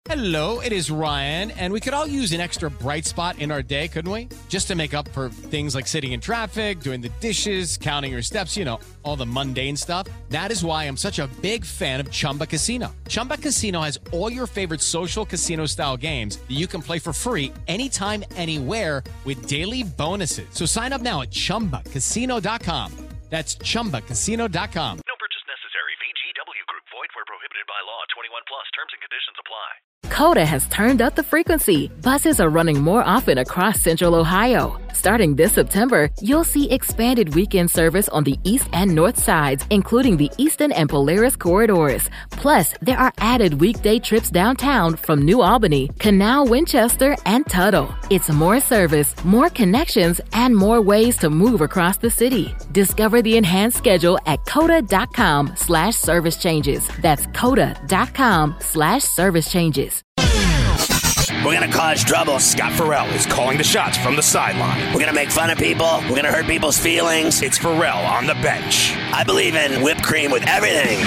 Hello, it is Ryan, and we could all use an extra bright spot in our day, couldn't we? Just to make up for things like sitting in traffic, doing the dishes, counting your steps, all the mundane stuff. That is why I'm such a big fan of Chumba Casino. Chumba Casino has all your favorite social casino-style games that you can play for free anytime, anywhere with daily bonuses. So sign up now at ChumbaCasino.com. That's ChumbaCasino.com. No purchase necessary. VGW Group. Void where prohibited by law. 21 plus. Terms and conditions apply. Coda has turned up the frequency. Buses are running more often across Central Ohio. Starting this September, you'll see expanded weekend service on the east and north sides, including the Eastern and Polaris corridors. Plus, there are added weekday trips downtown from New Albany, Canal, Winchester, and Tuttle. It's more service, more connections, and more ways to move across the city. Discover the enhanced schedule at coda.com/service changes. That's coda.com/service changes. We're going to cause trouble. Scott Farrell is calling the shots from the sideline. We're going to make fun of people. We're going to hurt people's feelings. It's Farrell on the bench. I believe in whipped cream with everything.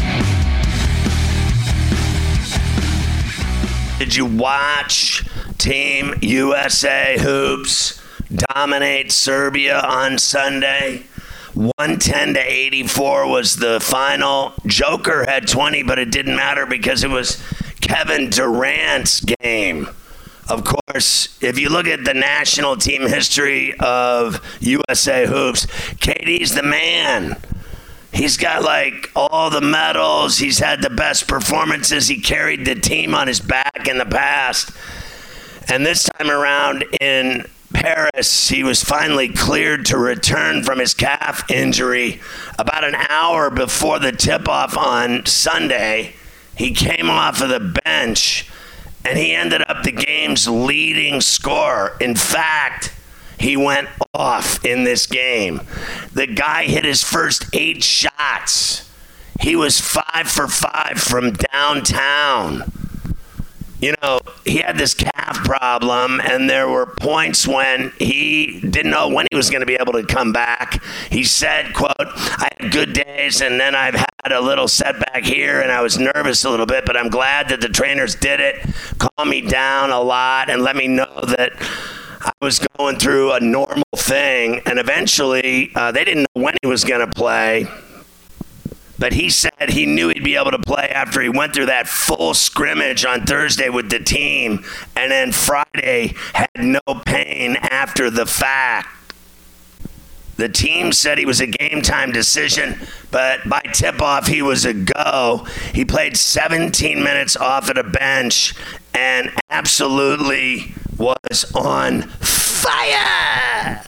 Did you watch Team USA Hoops dominate Serbia on Sunday? 110-84 was the final. Joker had 20, but it didn't matter because it was Kevin Durant's game. Of course, if you look at the national team history of USA Hoops, KD's the man. He's got all the medals. He's had the best performances. He carried the team on his back in the past. And this time around in Paris, he was finally cleared to return from his calf injury. About an hour before the tip-off on Sunday, he came off of the bench, and he ended up the game's leading scorer. In fact, he went off in this game. The guy hit his first 8 shots. He was 5 for 5 from downtown. He had this calf problem, and there were points when he didn't know when he was going to be able to come back. He said, quote, "I had good days, and then I've had a little setback here, and I was nervous a little bit, but I'm glad that the trainers did it, calmed me down a lot, and let me know that I was going through a normal thing." And eventually, they didn't know when he was going to play. But he said he knew he'd be able to play after he went through that full scrimmage on Thursday with the team, and then Friday had no pain after the fact. The team said he was a game-time decision, but by tip-off, he was a go. He played 17 minutes off of the bench and absolutely was on fire.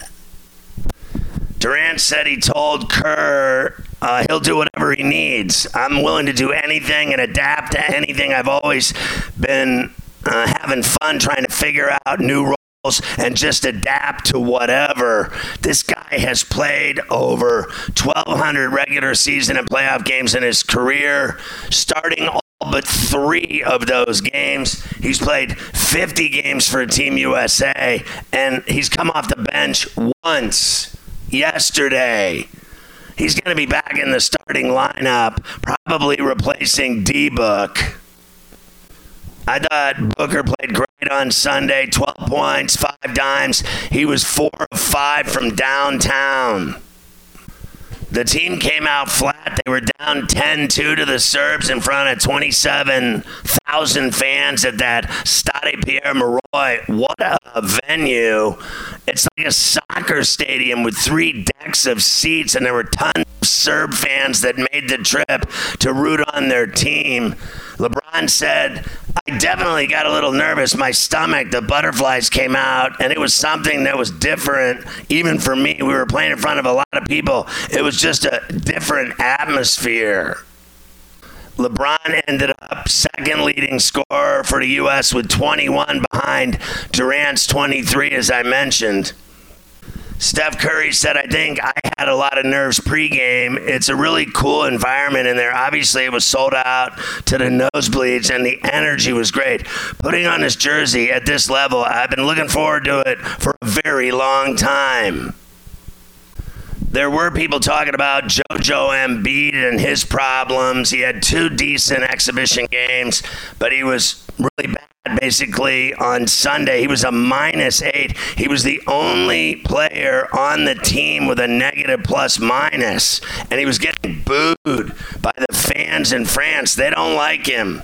Durant said he told Kerr he'll do whatever he needs. I'm willing to do anything and adapt to anything. I've always been having fun trying to figure out new roles and just adapt to whatever. This guy has played over 1,200 regular season and playoff games in his career, starting all but 3 of those games. He's played 50 games for Team USA, and he's come off the bench once yesterday. He's going to be back in the starting lineup, probably replacing D-Book. I thought Booker played great on Sunday, 12 points, 5 dimes. He was 4 of 5 from downtown. The team came out flat. They were down 10-2 to the Serbs in front of 27,000 fans at that Stade Pierre-Mauroy. What a venue. It's like a soccer stadium with 3 decks of seats, and there were tons of Serb fans that made the trip to root on their team. LeBron said, "I definitely got a little nervous. My stomach, the butterflies came out, and it was something that was different. Even for me, we were playing in front of a lot of people. It was just a different atmosphere." LeBron ended up second leading scorer for the U.S. with 21 behind Durant's 23, as I mentioned. Steph Curry said, "I think I had a lot of nerves pregame. It's a really cool environment in there. Obviously, it was sold out to the nosebleeds, and the energy was great. Putting on this jersey at this level, I've been looking forward to it for a very long time." There were people talking about JoJo Embiid and his problems. He had 2 decent exhibition games, but he was really bad basically on Sunday. He was a -8. He was the only player on the team with a negative plus-minus, and he was getting booed by the fans in France. They don't like him.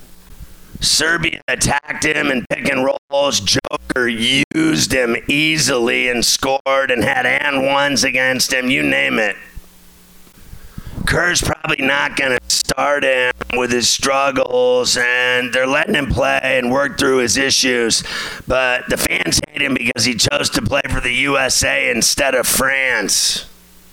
Serbia attacked him in pick and rolls. Joker used him easily and scored and had and ones against him, you name it. Kerr's probably not going to start him with his struggles, and they're letting him play and work through his issues. But the fans hate him because he chose to play for the USA instead of France.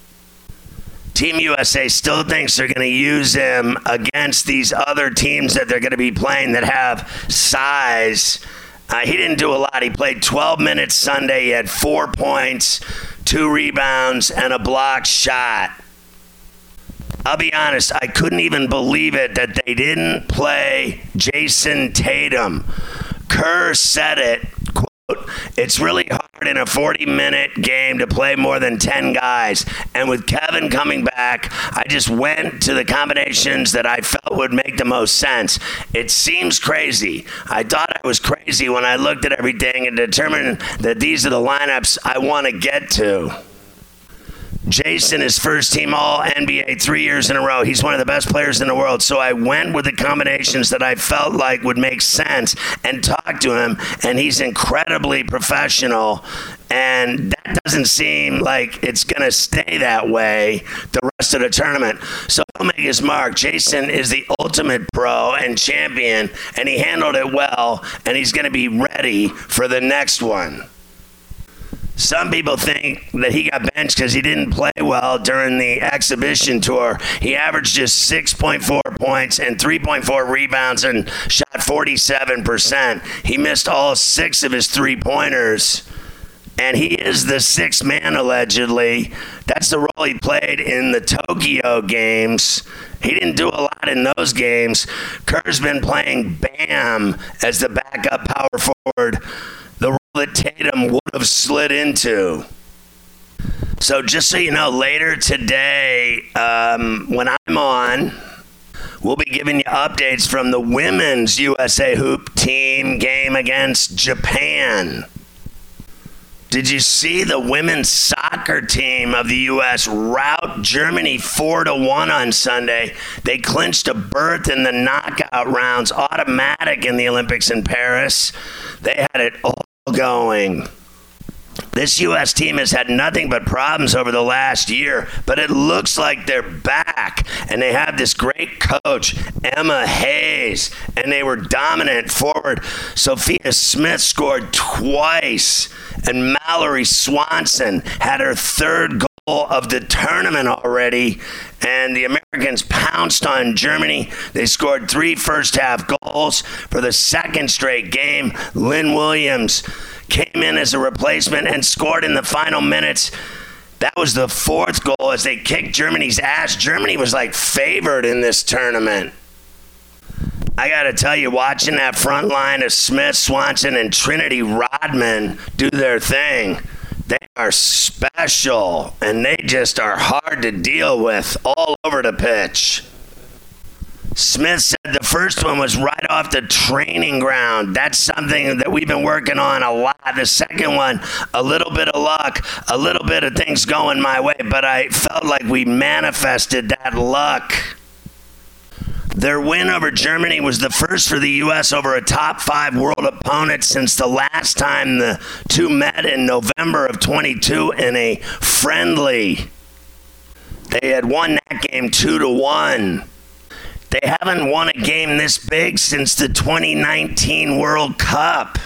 Team USA still thinks they're going to use him against these other teams that they're going to be playing that have size. He didn't do a lot. He played 12 minutes Sunday. He had 4 points, 2 rebounds, and a blocked shot. I'll be honest, I couldn't even believe it that they didn't play Jason Tatum. Kerr said it, quote, "It's really hard in a 40-minute game to play more than 10 guys. And with Kevin coming back, I just went to the combinations that I felt would make the most sense. It seems crazy. I thought I was crazy when I looked at everything and determined that these are the lineups I want to get to." Jason is first team All-NBA 3 years in a row. He's one of the best players in the world. So I went with the combinations that I felt like would make sense and talked to him, and he's incredibly professional. And that doesn't seem like it's going to stay that way the rest of the tournament. So he'll make his mark. Jason is the ultimate pro and champion, and he handled it well, and he's going to be ready for the next one. Some people think that he got benched because he didn't play well during the exhibition tour. He averaged just 6.4 points and 3.4 rebounds and shot 47%. He missed all 6 of his 3-pointers. And he is the 6th man, allegedly. That's the role he played in the Tokyo games. He didn't do a lot in those games. Kerr's been playing Bam as the backup power forward, the role that Tatum would have slid into. So just so you know, later today, when I'm on, we'll be giving you updates from the women's USA Hoop team game against Japan. Did you see the women's soccer team of the U.S. rout Germany 4-1 on Sunday? They clinched a berth in the knockout rounds, automatic in the Olympics in Paris. They had it all going. This U.S. team has had nothing but problems over the last year, but it looks like they're back, and they have this great coach, Emma Hayes, and they were dominant forward. Sophia Smith scored twice, and Mallory Swanson had her 3rd goal of the tournament already, and the Americans pounced on Germany. They scored 3 first-half goals for the 2nd straight game. Lynn Williams came in as a replacement and scored in the final minutes. That was the 4th goal as they kicked Germany's ass. Germany was like favored in this tournament. I got to tell you, watching that front line of Smith, Swanson, and Trinity Rodman do their thing, they are special, and they just are hard to deal with all over the pitch. Smith said the first one was right off the training ground. That's something that we've been working on a lot. The second one, a little bit of luck, a little bit of things going my way, but I felt like we manifested that luck. Their win over Germany was the first for the U.S. over a top 5 world opponent since the last time the two met in November of 22 in a friendly. They had won that game 2-1. They haven't won a game this big since the 2019 World Cup.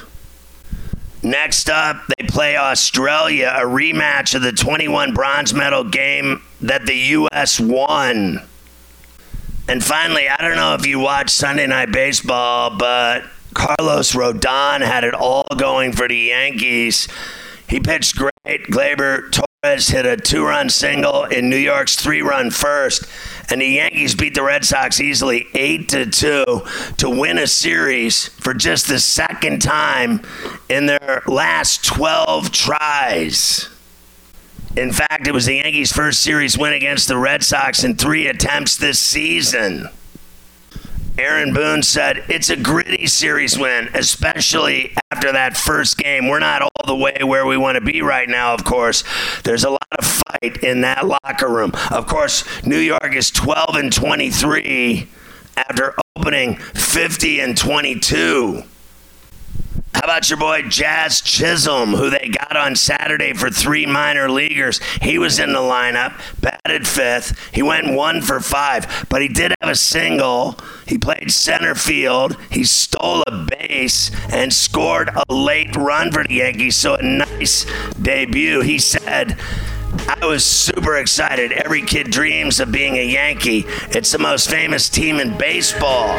Next up, they play Australia, a rematch of the 21 bronze medal game that the U.S. won. And finally, I don't know if you watch Sunday Night Baseball, but Carlos Rodon had it all going for the Yankees. He pitched great. Gleyber Torres hit a 2-run single in New York's 3-run first. And the Yankees beat the Red Sox easily 8-2 to win a series for just the 2nd time in their last 12 tries. In fact, it was the Yankees' first series win against the Red Sox in 3 attempts this season. Aaron Boone said, it's a gritty series win, especially after that first game. We're not all the way where we want to be right now, of course. There's a lot of fight in that locker room. Of course, New York is 12-23 after opening 50-22. How about your boy Jazz Chisholm, who they got on Saturday for 3 minor leaguers? He was in the lineup, batted 5th. He went 1 for 5, but he did have a single. He played center field. He stole a base and scored a late run for the Yankees, so a nice debut. He said, I was super excited. Every kid dreams of being a Yankee. It's the most famous team in baseball.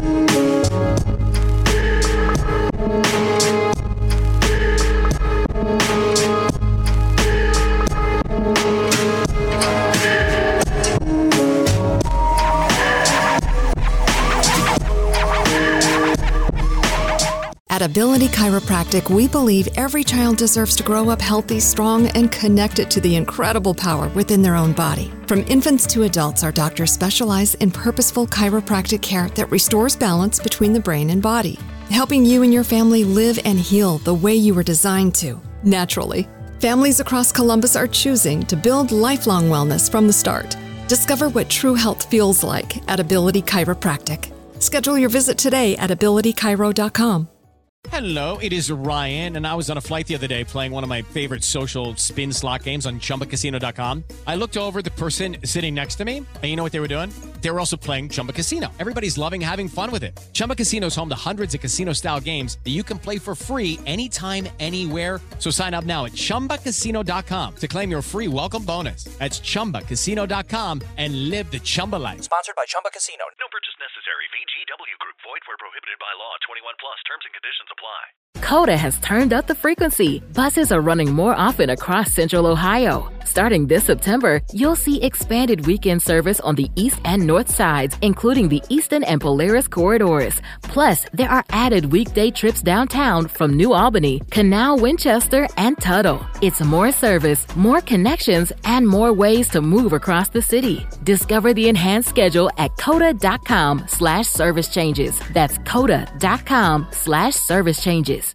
At Ability Chiropractic, we believe every child deserves to grow up healthy, strong, and connected to the incredible power within their own body. From infants to adults, our doctors specialize in purposeful chiropractic care that restores balance between the brain and body, helping you and your family live and heal the way you were designed to, naturally. Families across Columbus are choosing to build lifelong wellness from the start. Discover what true health feels like at Ability Chiropractic. Schedule your visit today at abilitychiro.com. Hello, it is Ryan, and I was on a flight the other day playing one of my favorite social spin slot games on ChumbaCasino.com. I looked over at the person sitting next to me, and you know what they were doing? They were also playing Chumba Casino. Everybody's loving having fun with it. Chumba Casino is home to hundreds of casino-style games that you can play for free anytime, anywhere. So sign up now at ChumbaCasino.com to claim your free welcome bonus. That's ChumbaCasino.com and live the Chumba life. Sponsored by Chumba Casino. No purchase necessary. VGW Group. Void where prohibited by law. 21 plus. Terms and conditions apply. Coda has turned up the frequency. Buses are running more often across Central Ohio. Starting this September, you'll see expanded weekend service on the east and north sides, including the Eastern and Polaris corridors. Plus, there are added weekday trips downtown from New Albany, Canal, Winchester, and Tuttle. It's more service, more connections, and more ways to move across the city. Discover the enhanced schedule at coda.com/service changes. That's coda.com/service changes.